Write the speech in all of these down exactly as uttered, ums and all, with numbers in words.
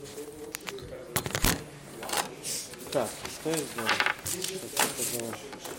Так, что я сделал? Сейчас я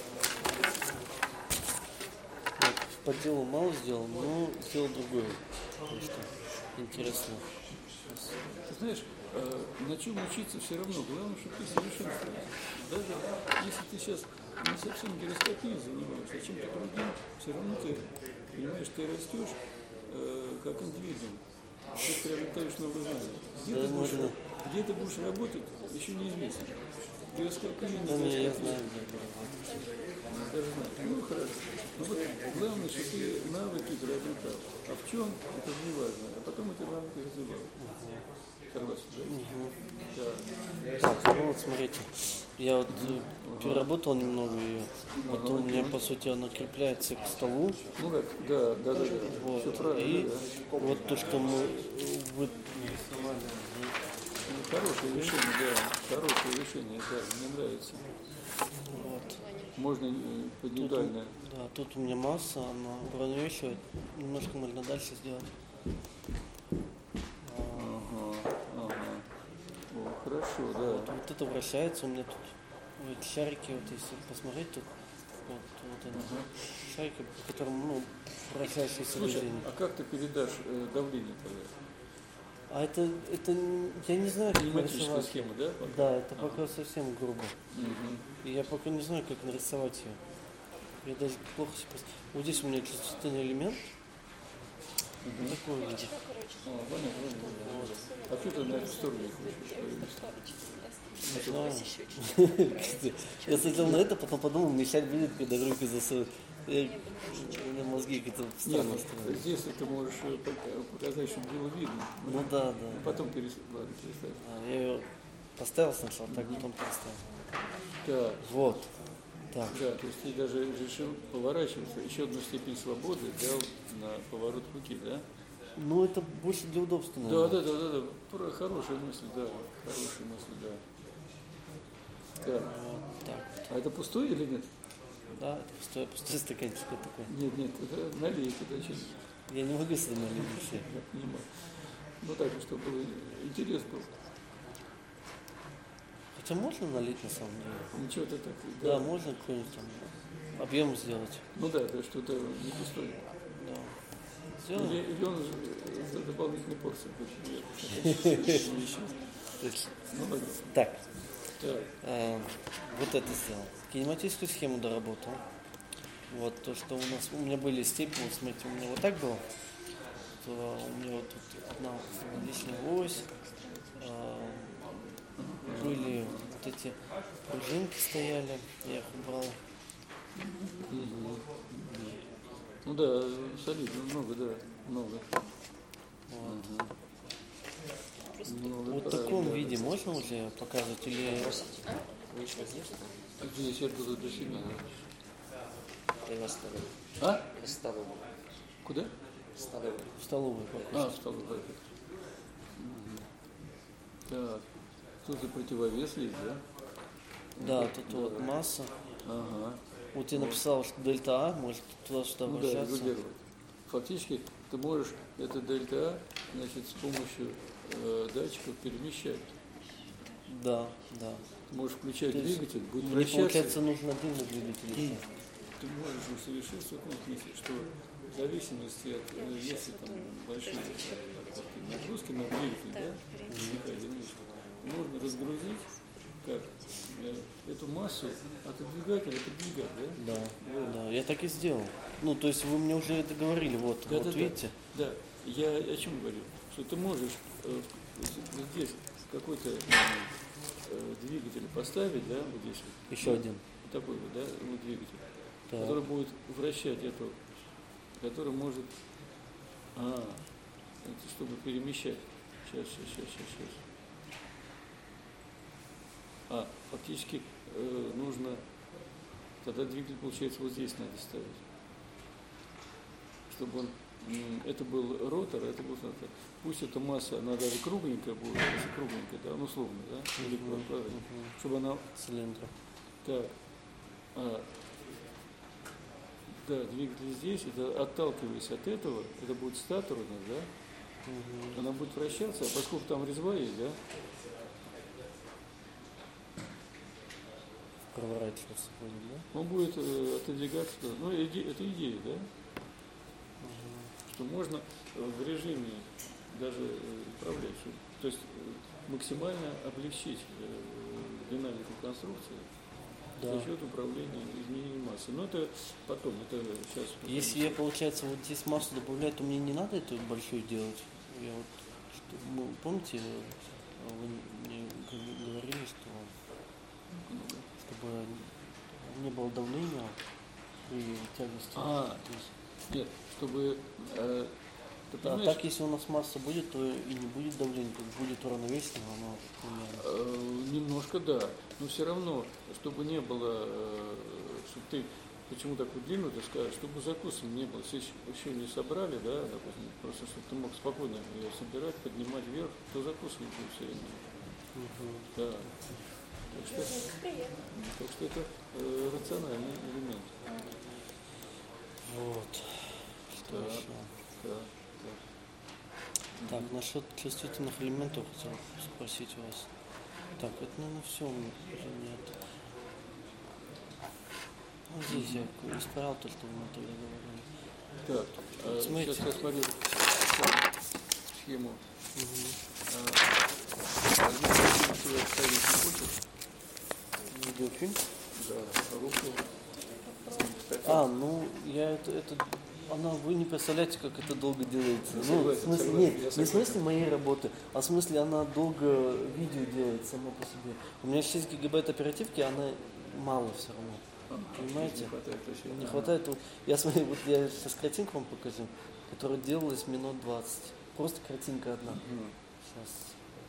вот, по делу мало сделал, но сделал другое. Что интересно. Ты знаешь, э, на чем учиться все равно. Главное, чтобы ты совершенствовался. Даже если ты сейчас не совсем гироскопией занимаешься, а чем-то другим, все равно ты, понимаешь, ты растешь э, как индивидуум. Ты приобретаешь новые знания. Где, Да, ты будешь, можно. где ты будешь работать, еще неизвестно. Гироскопия, не Да, не, я гироскопия. знаю, где это. Даже знаю. Ну, хорошо. Но вот главное, что ты навыки приобретал. А в чем, это же не важно. А потом эти навыки развивал. Согласен, да? Угу. Да. Так, ну вот смотрите, я вот э, переработал немного ее, вот у меня по сути она крепляется к столу, Ну как, да, да, да, да. Все вот, правильно, и да. вот то, что мы э, вы нарисовали, Ну, хорошее решение, да. Хорошее решение, да, мне нравится. вот. Можно э, Тут, индивидуально. да, тут у меня масса, она уравновешивает, немножко можно дальше сделать. Ага, ага. О, хорошо, да. Вот, вот это вращается, у меня тут вот шарики, вот если посмотреть, тут вот, вот это, Ага. шарики, по которым, ну, вращающиеся Слушай, движения. а как ты передашь э, давление тогда? А это, это, н- я не знаю, как Кинематическая нарисовать. схема, да? Пока? Да, это Ага. пока совсем грубо. Мгм. И я пока не знаю, как нарисовать ее. Я даже плохо себе представляю. Вот здесь у меня чувствительный элемент. Мгм. Такой выглядит. А, понятно, понятно. А что ты на эту сторону не хочешь повесить? Не знаю. Я смотрел на это, потом подумал, мешать будет, когда руки засунут. Я- У меня мозги какие-то Нет, странно ну, становятся. здесь ты можешь э, пока- показать, чтобы было видно. Ну да, да. Потом перес... Ладно, переставь. А, я ее поставил сначала, так потом переставил. Так, Вот. Так. да, то есть ты даже решил поворачиваться. Еще одну степень свободы дал на поворот руки, да? Ну, это больше для удобства, Да, наверное. да, да, да, да. Про- Хорошая мысль, да. Хорошая мысль, да. Так, Вот так. а это пустой или нет? Да, это пустой, пустой стаканчик вот такой. Нет, нет, это налей, это очень... Я не могу сюда налить все. Я понимаю. Ну так, чтобы было интерес был. Хотя можно налить на самом деле. Ничего ты так... Да, можно какой-нибудь там объем сделать. Ну да, то есть что-то не пустой. Да. Сделаем. Или, или он за дополнительные порции хочет. Ну ладно. Так, Так. э, вот это сделал. Кинематическую схему доработал. Вот то, что у нас, у меня были степени, вот смотрите, у меня вот так было. То у меня вот тут одна лишняя ось. э, Были вот эти пружинки стояли, я их убрал. Ну да, солидно, много, да, много. Вот. Много, Вот в правильно, таком да. виде можно уже показывать или Здесь я буду для себя. Я столовую. А? Я столовую. Куда? Столовую. в столовую А, покушать? в столовую. Так, тут и противовес есть, да? Да, тут вот масса. Ага. Вот я написал, что дельта А может туда-сюда Ну да, вращаться. регулировать. Фактически ты можешь это дельта А, значит, с помощью э, датчиков перемещать. Да, да. Ты можешь включать То есть двигатель, будет Мне вращаться. получается нужен один двигатель. и всё. Ты можешь усовершенствовать в том смысле, что в зависимости от, э, если там большие э, нагрузки на двигатель, да, возникает, можно разгрузить как э, эту массу от двигателя подвигать, да? Да, да, я так и сделал. Ну, то есть вы мне уже это говорили, вот, Да, вот да, да. видите? Да, я о чем говорю? Что ты можешь э, вот здесь какой-то э, э, двигатель поставить, да, вот здесь вот. Еще один. Вот такой вот, да, вот двигатель, Так. который будет вращать эту, который может, а, это чтобы перемещать. Сейчас, сейчас, сейчас, сейчас, сейчас. А, фактически э, нужно, тогда двигатель, получается, вот здесь надо ставить. Чтобы он, м, это был ротор, а это был ротор. Пусть эта масса, она даже кругленькая будет, если кругленькая, да, ну условно, да, или Мгм, правильно, мгм. чтобы она, Цилиндра. так, а, да, двигатель здесь, это отталкиваясь от этого, это будет статор у нас, да, Угу. Она будет вращаться, а поскольку там резьба есть, да? Проворачиваться будет, да? Он будет э, отодвигаться. Ну, иде, это идея, да? Угу. Что можно в режиме даже э, управлять. Что, то есть э, максимально облегчить э, динамику конструкции Да. за счет управления изменением массы. Но это потом, это сейчас. Если я, получается, вот здесь массу добавляю, то мне не надо это большое делать. Я вот, что, ну, помните, вы мне говорили, что чтобы не было давления при тягости. А, То есть, нет, чтобы... Э, ты а понимаешь, так, если у нас масса будет, то и не будет давления, то есть будет уравновесено, оно примерно. э, немножко да, но все равно, чтобы не было, э, чтобы ты, почему такую длину ты скажешь, чтобы закуса не было, если еще не собрали, да, допустим, просто чтобы ты мог спокойно ее собирать, поднимать вверх, то закусывать будет все время. Угу. Да. Так что, так что это э, рациональный элемент. Вот. Что Да. еще? Да. Так, насчет чувствительных элементов хотел спросить у вас. Так, это, наверное, все уже нет. Ну, здесь я исправил то, что вы мне тогда говорили. Так, э, Смотрите. сейчас я смотрю схему. Угу. А, видео ставить не хочешь? Видеофильм? Да, руку. А, ну, я это, это, она, вы не представляете, как это долго делается. Ну, Согласен, в смысле, согласен, нет, я не в согласен. смысле моей работы, а в смысле она долго видео делает само по себе. У меня шесть гигабайт оперативки, она мало все равно. Понимаете? Не хватает вообще. Не хватает. Вот, я смотрю, вот я сейчас картинку вам покажу, которая делалась минут двадцать. Просто картинка одна. Мгм. Сейчас.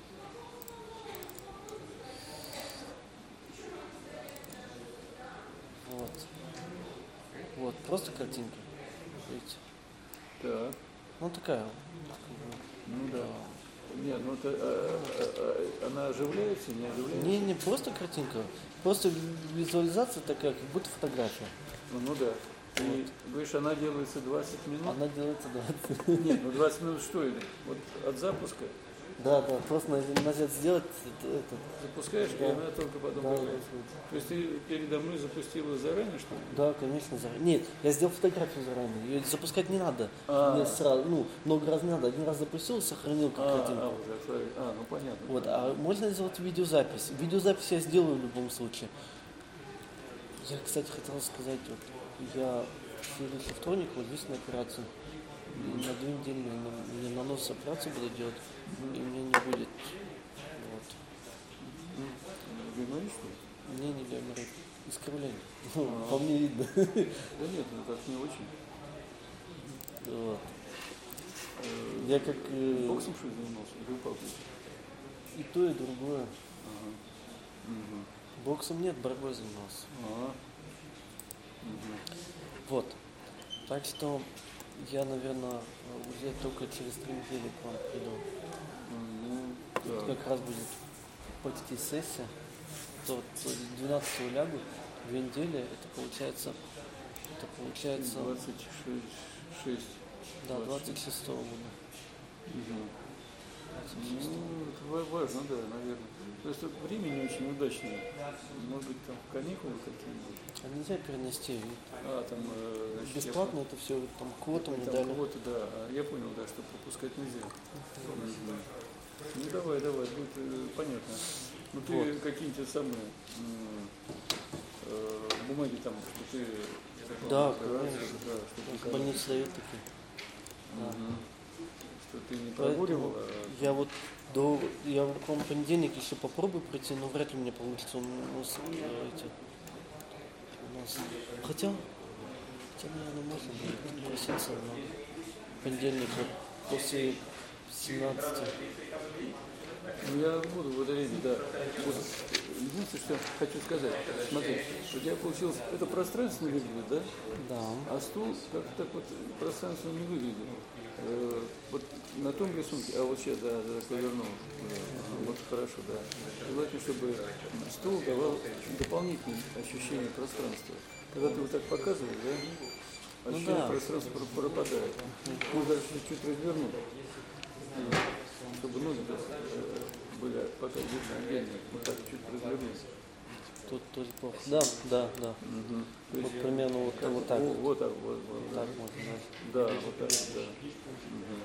Вот. Вот, просто картинка. Видите? Так, Ну такая. ну да. Нет, ну это, а, а, а, она оживляется, не оживляется? Не, не просто картинка, просто визуализация такая, как будто фотография. Ну, ну да. И говоришь, она делается двадцать минут? Она делается двадцать. Нет, ну двадцать минут что или? Вот от запуска Да, да, просто назад сделать этот. запускаешь, Да. и она только потом Да, появляется. То есть ты передо мной запустила заранее, что ли? да, конечно, заранее. Нет, я сделал фотографию заранее. Ее запускать не надо. А. Мне сразу, ну, много раз не надо. Один раз запустил, сохранил как А, картинку. а, уже отправили. А, ну понятно. Вот, а можно сделать видеозапись. Видеозапись я сделаю в любом случае. Я, кстати, хотел сказать, вот, я в следующий вторник вот здесь на операцию. И на две недели мне на, мне на нос операцию буду делать, и мне не будет. Вот. Гайморит, что ли? Мне не гайморит. Искривление. Ну, А. по мне видно. Да нет, ну так не очень. Вот. Э, Я как э, Боксом что ли занимался? Или упал? и то, и другое. Ага. Мгм. Боксом нет, борьбой занимался. Ага. Мгм. Вот. Так что я, наверное, уже только через три недели к вам приду. Ну, Вот да. как раз будет почти сессия. То вот двенадцатого лягу, две недели, это получается, это получается, двадцать шесть. да, двадцать шестого года. Мгм. двадцать Ну, шестого. это ва- важно, да, наверное. То есть это время не очень удачное. Может быть, там каникулы какие-нибудь. А нельзя перенести. А, там... э, значит, я Бесплатно это все, там квоту понял, мне там дали. кого-то, да. А, я понял, да, что пропускать нельзя. Мгм. Ну, давай, давай, будет э, понятно. Ну, ты Вот. какие-то самые м, э, бумаги там, что ты... Да, операцию, конечно. да, что ты В там- больнице дают такие. Да. Мгм. Что ты не Поэтому прогуливал, а... я вот до, я в вам понедельник еще попробую пройти, но вряд ли мне получится. У нас, э, эти, у нас, хотя, хотя, наверное, можно будет проситься на понедельник вот после семнадцати. Ну, я буду в это время, да. Вот, единственное, что хочу сказать. Смотри, у тебя получилось, это пространственно выглядит, да? Да. А стул как-то так вот пространственно не выглядит. Э, вот на том рисунке, а вот сейчас, да, да, повернул. Да, ага, вот хорошо, да. Желательно, чтобы стул давал дополнительное ощущение пространства. Когда ты вот так показываешь, да, ощущение да. пространства про- пропадает. Можно даже чуть-чуть развернуть. чтобы ноги э, были пока видно отдельно, вот так чуть развернись. Тут тоже плохо. Да, да, да. Угу. Вот есть, примерно вот, как, вот так. Вот, вот так, вот, вот, Вот да. так можно, Да, вот так, да. Угу.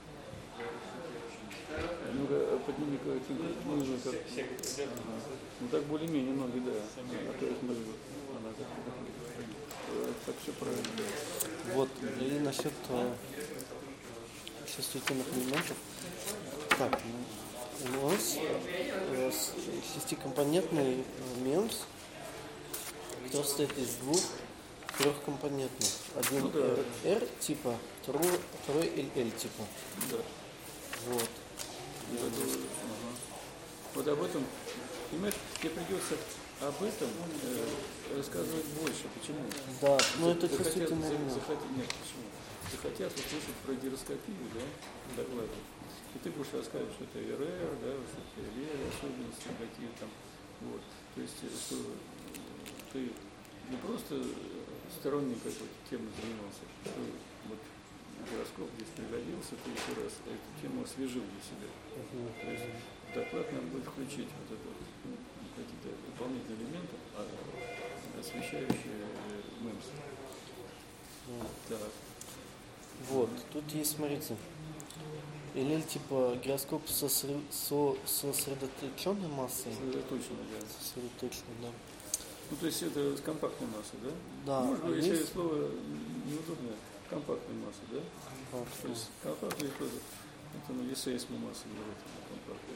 Ну-ка, подними-ка, ну, ну, как, ага. Ну так более-менее ноги, да. А то есть, может быть, она так, так, так все правильно, да. Вот, и насчет э, шеститонных элементов. Так, ну, у нас э, шестикомпонентный э, мемс, который состоит из двух трехкомпонентных. Один Ну, да. эр эр типа, второй, второй эл эл типа. Да. Вот. И вот, ага. Вот об этом, понимаешь, тебе придется об этом э, рассказывать больше. Почему? Да, ну это Захотят- чувствительный за- элемент. захотят- Нет, почему? Захотят услышать про гироскопию, да, доклады. И ты будешь рассказывать, что это эр эр, да, что это эл эр, особенности какие там. Вот. То есть, э, что э, ты не просто сторонней какой-то темой занимался, что вот гироскоп здесь пригодился, ты еще раз эту тему освежил для себя. То есть в доклад надо будет включить вот это вот, ну, какие-то дополнительные элементы, а, освещающие мемс. Так. Вот, тут есть, смотрите, эл эл типа гироскоп со, сосредо- со сосредоточенной массой. Сосредоточенно, да. Сосредоточенной, да. Ну, то есть это с компактной массой, да? Да, Может а быть, если есть- слово неудобное, компактной массы, да? Вот, То есть компактная тоже, это ну, есейсму масса говорит, компактная.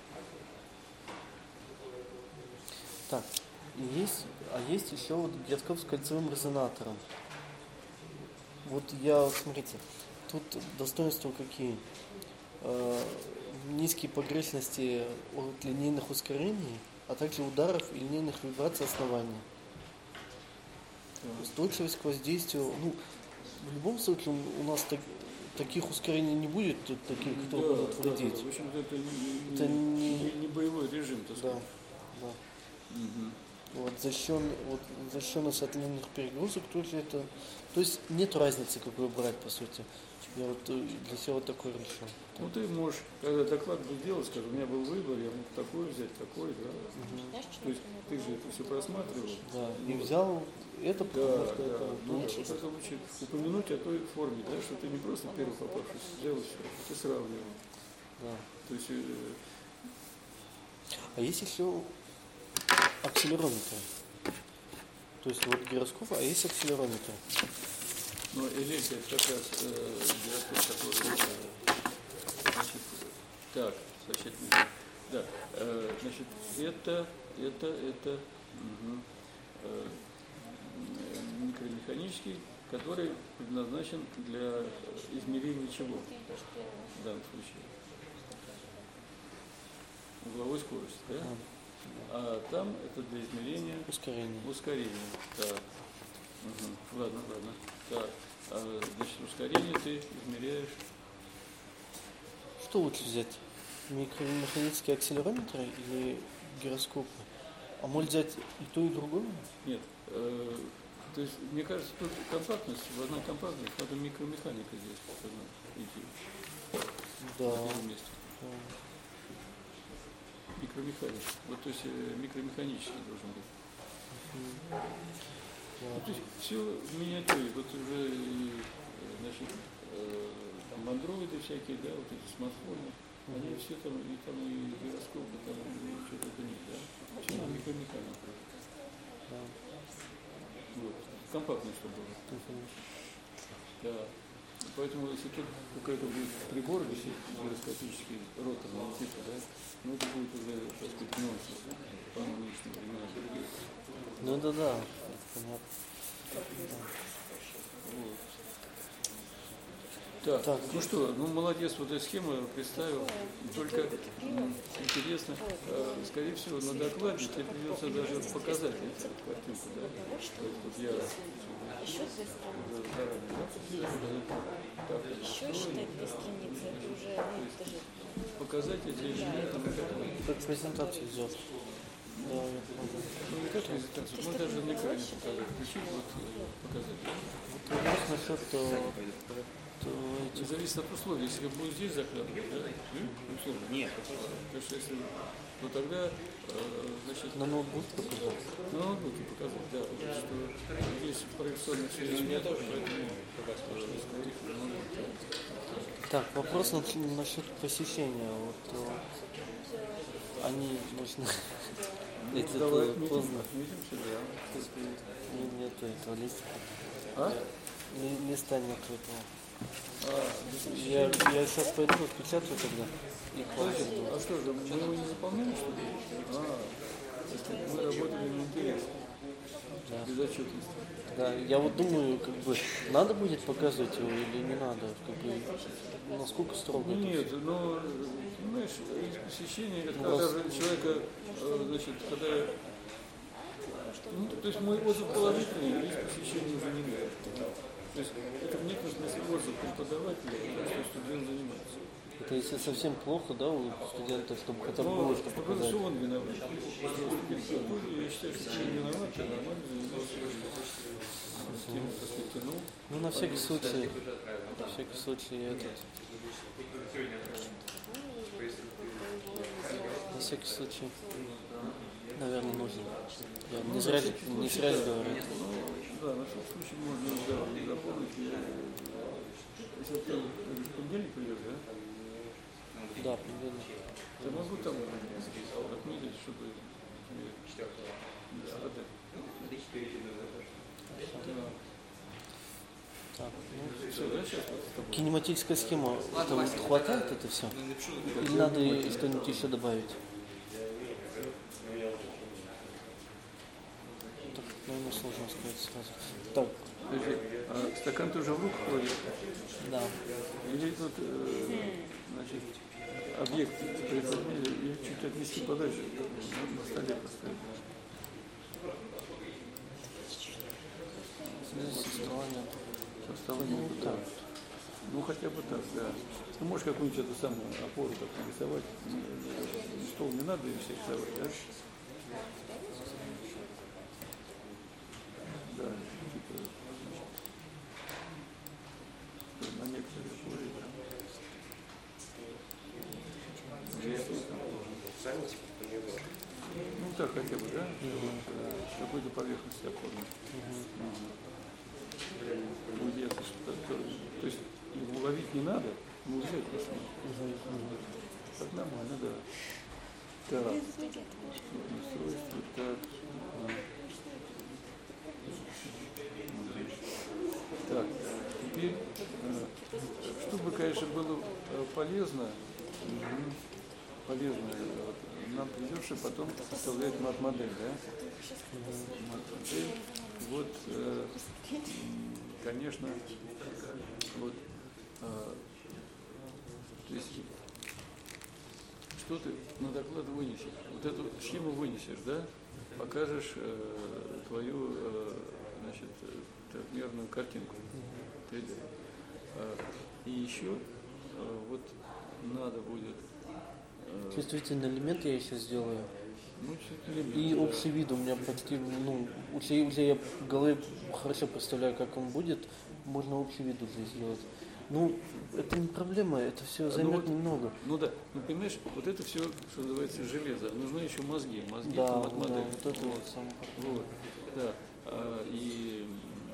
Так, и есть, а есть еще вот гироскоп с кольцевым резонатором. Вот я, вот смотрите, тут достоинства какие. Э, низкие погрешности от линейных ускорений, а также ударов и линейных вибраций основания. Устойчивость к воздействию, ну, в любом случае у нас так, таких ускорений не будет, тут таких, кто Да, будут да, да. вредить. В общем-то, это не, Это не, не- не- не боевой режим, так Да, сказать. да. Мгм. Вот защищен, вот защищенность от линейных перегрузок тоже это. То есть нет разницы, какой брать, по сути. Я вот э, для себя вот такой решил. Ну, ты можешь, когда доклад будешь делать, скажи, у меня был выбор, я мог такой взять, такой, да. То есть ты же это все просматривал. Да, и взял это, потому Да, что да. это Ну, лучше. вот это лучше упомянуть о той форме, да, что ты не просто первый попавшийся взял и все, ты сравнивал. Да. То есть, э, А есть еще акселерометры. То есть вот гироскоп, а есть акселерометры. ну, электро это как раз э, гироскоп, который, э, значит, так, защитный, да, э, значит, это, это, это, угу, э, микромеханический, который предназначен для измерения чего в данном случае? Угловой скорости, да? А там это для измерения Ускорение. ускорения. Так. Угу. Ладно, ладно. Так. А, значит, ускорение ты измеряешь. Что лучше взять? Микромеханические акселерометры или гироскопы? А может взять и то, и другое? Нет. Э, то есть, мне кажется, тут компактность, в одной компактности надо микромеханика здесь должна идти. Да. На первом месте. Да. Микромеханика. Вот, то есть э, микромеханический должен быть. Ну, то есть все в миниатюре. Вот уже, э, значит, э, там андроиды всякие, да, вот эти смартфоны, они все там, и там и гироскопы, там и что-то это нет, да. Все на микромеханике. Да. Вот. Компактно, чтобы было. Мгм. Да. Поэтому, если тут какой-то будет прибор висеть, гироскопический, роторного типа, да, ну это будет уже, так сказать, нонсенс, по нынешним временам других. Ну да, да, понятно. Вот. Так, Так. ну что, ну молодец, вот эту схему представил. Только м, интересно, э, скорее всего, на докладе тебе придется даже показать эту картинку, да? То есть вот я Еще две страницы. уже заранее, да? Так, это Еще устроено. считай две страницы. Это уже, ну, это же Показать эти элементы, на которые... Как презентацию сделать. Да, я понял. Ну, не как презентацию, можно даже на экране показать. Включить, вот, э, показать. Вот вопрос насчет э, эти... Зависит от условий. Если я буду здесь заглядывать, да? Условно. Нет. Потому что если... Ну тогда, э, значит... На ноутбук показать? На ноутбуке показать, да. Что здесь проекционных связей нет, поэтому... Так, вопрос на- насчет посещения. Вот э, они нужны. Это Давай было отметим, поздно. отметим сюда. И нету этого листика. А? Ли- Листа нету этого. А, Я, я сейчас пойду отпечатаю тогда. И хватит. а что же, мы его не заполняли, что ли? А, это мы работали на интерес. Да. Без отчетности. Да, я вот думаю, как бы, надо будет показывать его или не надо, как бы, насколько строго Ну, это нет, всё? но, понимаешь, из посещения, это Ну, когда раз- же человека, э, значит, когда... Ну, то есть мой отзыв положительный, есть посещение уже не надо. То есть это в некотором смысле отзыв преподавателя, что студент занимается. Это если совсем плохо, да, у студента, чтобы хотя бы Но было что что показать. что он виноват? Что я считаю, что он виноват, я нормально занимался тем, так сказать, тянул. Ну, на всякий случай, на всякий случай я этот, на всякий случай, наверное, нужно. Я не зря, не зря говорю. Ну, да, на всякий случай можно, да, запомнить. и, Если ты говоришь, в понедельник придешь, да? Да, примерно. Я могу там отметить, чтобы не страдать. Так, ну, Все, да, сейчас вот с тобой. кинематическая схема, это вот хватает это все? Или надо и что-нибудь еще добавить? Так, наверное, сложно сказать сразу. Так, Подожди, а стакан тоже в руку кладешь? да. Или вот, э, значит, объект прикладной, или чуть отнести подальше, на столе поставить. Здесь со стола нет. Со стола не Ну, буду. так. Ну, хотя бы так, да. Ну, можешь какую-нибудь эту самую опору так нарисовать. Стол не надо и все рисовать, да? Да, типа, значит, на некоторые опоры, да. Ну, так хотя бы, да? С какой-то поверхности оформить. Уйдет, что-то, то, то есть его ловить не надо, но взять просто. Так нормально, да. Так, устройство, так. Так, теперь, э, чтобы, конечно, было э, полезно, мгм, полезно, э, вот, нам придется потом составлять мат-модель, да? Мат-модель. Вот, э, м, конечно, вот, э, то есть, что ты на доклад вынесешь? Вот эту схему вынесешь, да? Покажешь э, твою, э, значит, трехмерную картинку. три дэ. Э, и еще э, вот надо будет... Э, Чувствительный элемент я еще сделаю. ну, чуть И общий вид у меня почти, ну, уже, уже я в голове хорошо представляю, как он будет, можно общий вид уже сделать. Ну, это не проблема, это все Ну займет вот, немного. Ну да, ну понимаешь, вот это все, что называется, железо. Нужны еще мозги, мозги Да, по да, мат-модели. вот это вот самое. Вот, да. А, и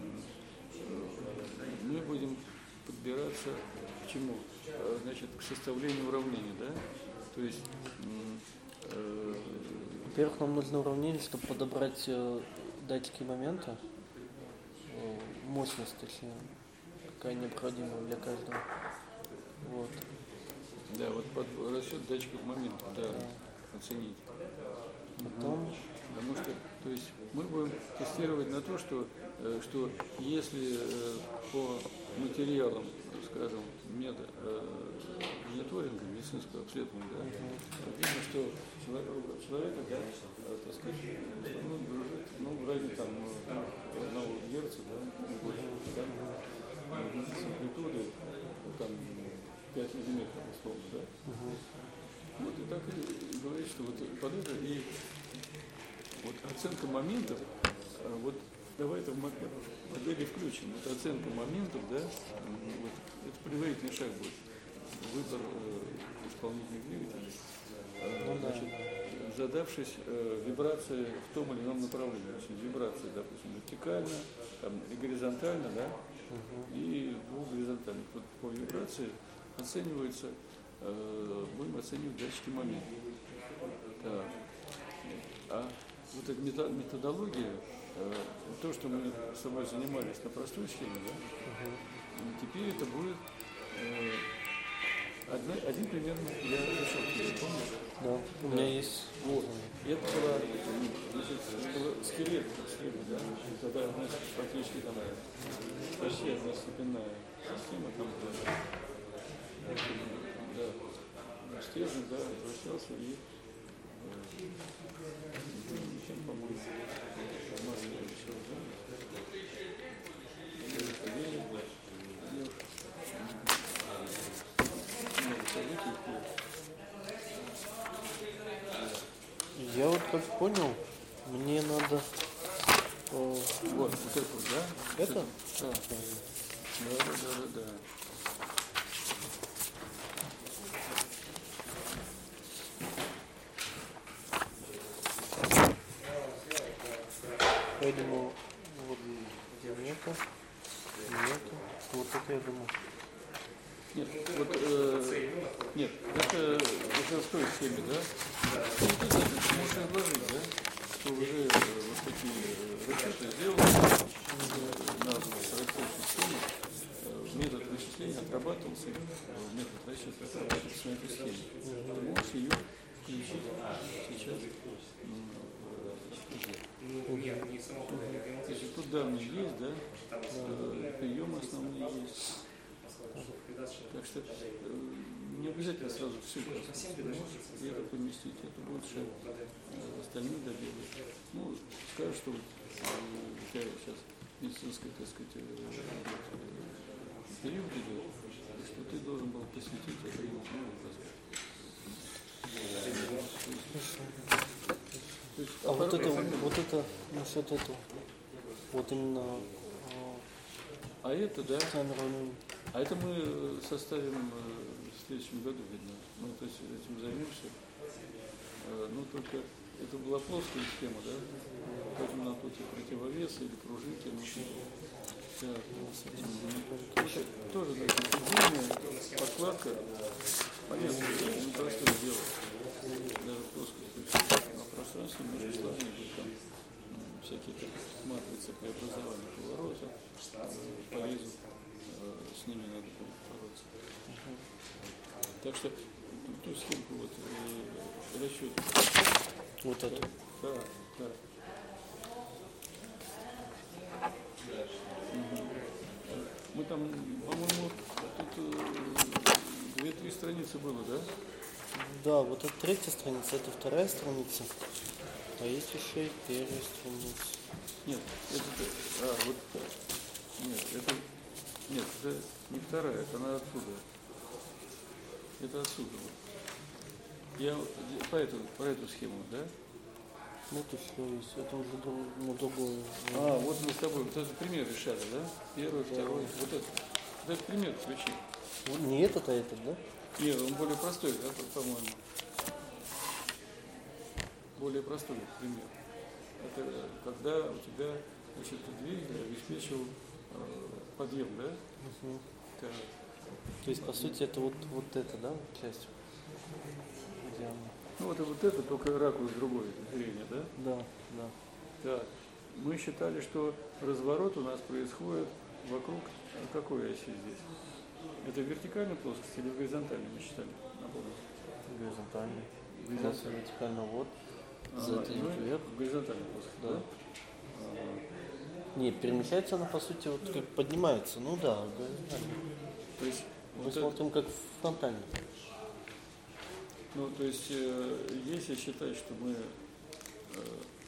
м, мы будем подбираться к чему? А, значит, к составлению уравнений, да? То есть, м, э, Во-первых, нам нужно уравнение, чтобы подобрать э, датчики момента, э, мощность, точнее, какая необходима для каждого. Вот. да, вот под расчет датчиков момента, да, оценить. Потом, Потому что, то есть, мы будем тестировать на то, что, э, что если э, по материалам, скажем, метод э, мониторинга, медицинского обследования, да, видно, что человек- человека, да, э, так сказать, в основном дружит, ну, в районе там э, одного герца, да, не больше, да, с амплитуды, ну, там, пять миллиметров, условно, да. Вот и так и говорит, что вот под это и вот оценка моментов, а, вот давай это в мо- модели включим. Вот оценка моментов, да, м, вот, это предварительный шаг будет. Выбор э, исполнительных двигателей. Э, Ну да, значит, задавшись э, вибрации в том или ином направлении. Значит, вибрации, допустим, вертикально, там, и горизонтально, да, и двухгоризонтально. По, по вибрации оценивается, э, будем оценивать датчики момента. Так. А вот эта мета- методология, э, то, что мы с тобой занимались на простой схеме, да, теперь это будет э, одна, один примерно я решил тебе, помнишь? да, у меня есть. Вот. И это была, значит, это была скелет, схема, да? Тогда, значит, практически там почти одностепенная система, там, да, да, стержень, да, вращался и э, чем, по-моему, Мария еще, да? Ходили, да, Я вот как понял, мне надо... О, вот, вот это вот, да? это? Да, да, да, да, да. Я думал, вот где нету, нету. Вот это я думал. Нет, вот, э, нет, это уже в той схеме, да? Вот это можно изложить, да? Что уже э, вот такие э, расчеты сделаны э, на расчетной схеме. Э, метод вычисления отрабатывался, э, метод расчета отрабатывался на этой схеме. Ты можешь ее включить сейчас. Значит, тут данные есть, да? Э, приемы основные есть. Так что э, не обязательно сразу все и это поместить, это будет шаг. Э, остальные добегают. Ну, скажешь, что вот, э, у тебя сейчас медицинская, так сказать, э, э, период идет, что ты должен был посвятить это ему, ну, то есть, А вот это, вот это, насчет этого, вот именно а это, да, камеру. а это мы составим э, в следующем году, видно. Ну, то есть этим займемся. Э, ну, только это была плоская схема, да? Поэтому нам тут и противовесы, или пружинки нужны. Да, это тоже такая подкладка. Понятно, это непростое дело. Даже плоскость. На пространстве между слоями будет там м, всякие так, матрицы преобразования поворота, э, полезут. С ними надо будет бороться. Так что ту схемку вот э, расчет. Вот это. Да, да. Угу. Мы там, по-моему, тут э, две-три страницы было, да? Да, вот это третья страница, это вторая страница. А есть еще и первая страница. Нет, это, а, вот, нет, это, нет, это не вторая, это она отсюда. Это отсюда. Вот. Я по эту, по эту схему, да? Вот еще есть, это уже друг- на другой. А, вот мы с тобой, вот этот пример решали, да? Первый, второй, вот этот. Вот этот пример включи. Вот не этот, а этот, да? Нет, он более простой, да, по-моему. Более простой пример. Это когда у тебя, значит, двигатель обеспечил э, подъем, да? Угу. Так. То есть, по сути, это вот, вот это, да, вот часть? Где она? Ну вот и вот это, только ракурс другой зрения, да? Да, да. Так. Мы считали, что разворот у нас происходит вокруг какой оси здесь? Это в вертикальной плоскости или в горизонтальной мы считали? Напомню. Горизонтально. Горизонтально. Сейчас вертикально вот. Ага, Затем ну, вверх. в горизонтальной плоскости, да? Да. Не, перемещается она, по сути, вот как поднимается. Ну да, горизонтально. То есть, Мы вот это, смотрим как фронтально. ну, то есть, э, если считать, что мы э,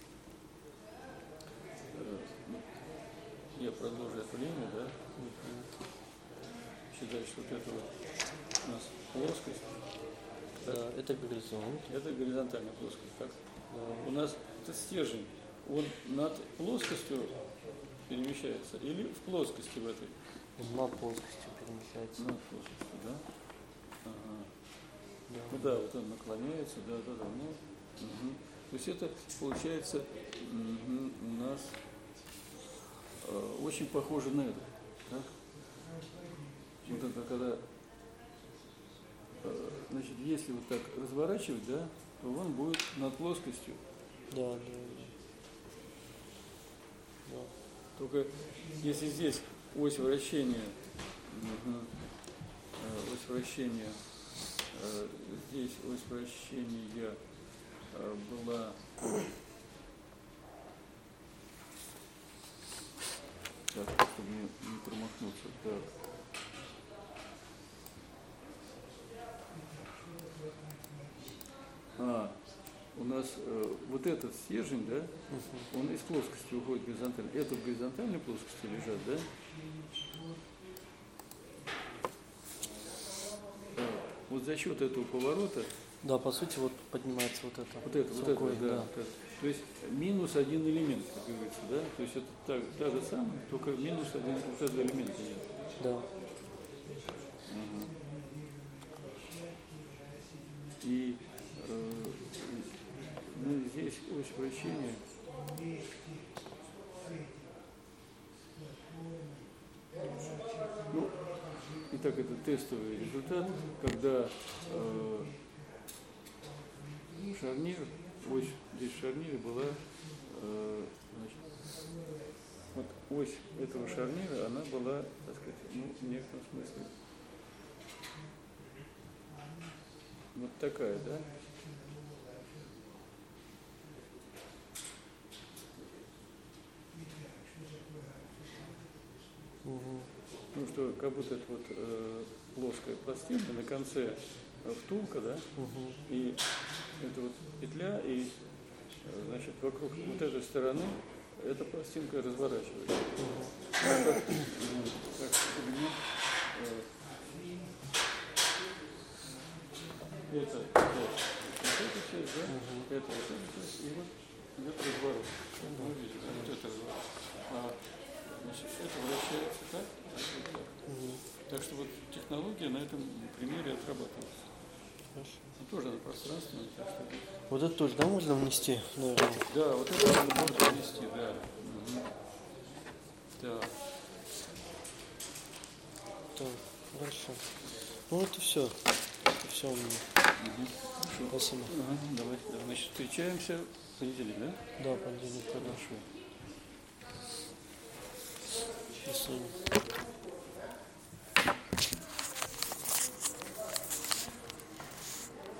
э, ну, я продолжу эту линию, да? Считать, что вот это вот у нас плоскость, Да, это горизонт. это горизонтальная плоскость. Так? Да. У нас этот стержень, он над плоскостью перемещается или в плоскости в этой? над плоскостью перемещается. Над плоскостью, да? Ага. Да. Ну да, вот он наклоняется, да, да, да. Ну, угу. То есть это получается угу, у нас э, очень похоже на это. Так? Вот это когда, э, значит, если вот так разворачивать, да, то он будет над плоскостью. Да, да, да. Да. Только если здесь ось вращения, угу, э, ось вращения, э, здесь ось вращения э, была так, чтобы не, не промахнуться, так. А, у нас э, вот этот стержень, да, uh-huh. он из плоскости уходит горизонтально. Это в горизонтальной плоскости лежат, да? А, вот за счет этого поворота. Да, по сути, вот поднимается вот это. Вот это, вот рукой, это, да. да. Вот это. То есть минус один элемент, как говорится, да? То есть это та, та же самая, только минус один вот этот элемент нет. Да. Угу. И э, ну, здесь ось вращения. Ну, итак, это тестовый результат, когда э, шарнир, ось здесь в шарнире была, э, значит, вот ось этого шарнира, она была, так сказать, ну, в некотором смысле вот такая, да? Угу. Ну что, как будто это вот э, плоская пластина, на конце э, втулка, да? Угу. И это вот петля, и э, значит вокруг вот этой стороны эта пластинка разворачивается. Угу. Как, как элемент, э, это, вот, вот эта часть, да? Угу. Это вот эта часть, и вот идет разворот. Угу. Вы видите, да? Вот это разворот. А, значит, это вращается так, а это так. Угу. Так что вот технология на этом примере отрабатывается. Хорошо. Ну, тоже на пространственном, так что. Вот это тоже, да, можно внести, наверное? Да, вот это можно внести, да. Угу. Так. Так, хорошо. Ну это все. Это все у меня. Угу. Спасибо. Ага, давай, давай. Значит, встречаемся в понедельник, да? Да, понедельник. Хорошо. До свидания.